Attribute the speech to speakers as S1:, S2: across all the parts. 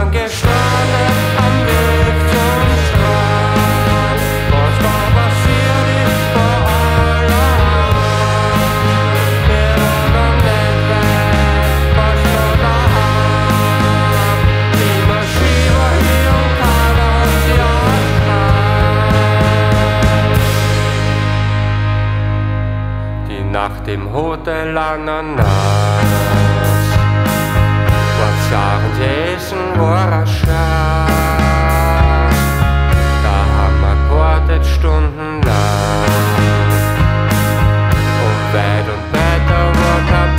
S1: sind gestanden am Weg zum Strand. Was da passiert ist vor aller Hand. Wir waren nicht weg, was da daheim. Die Maschine hier und keiner hat sie erkannt. Die Nacht im Hotel Ananas, was sagen sie, essen war ein Schatz. Da haben wir gewartet stundenlang, und weit und weiter war kein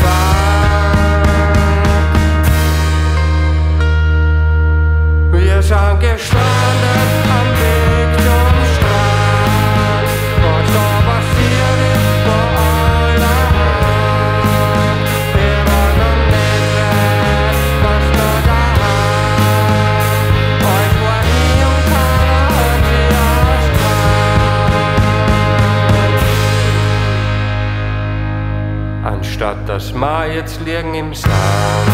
S1: Bank. Wir sind gestanden am Weg zum Strand. Was da passiert ist vor aller Hand. Wir waren noch nicht weg, was da daheim. Euch war nie und keiner hat sie erkannt. Anstatt dass wir jetzt liegen im Sand,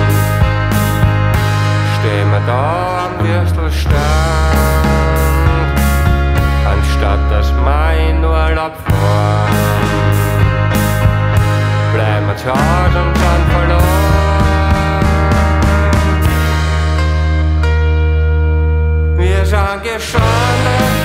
S1: stehen wir da am Würstelstand. Anstatt dass wir in Urlaub fahren, bleiben wir zu Hause und sind verloren. Wir sind gestanden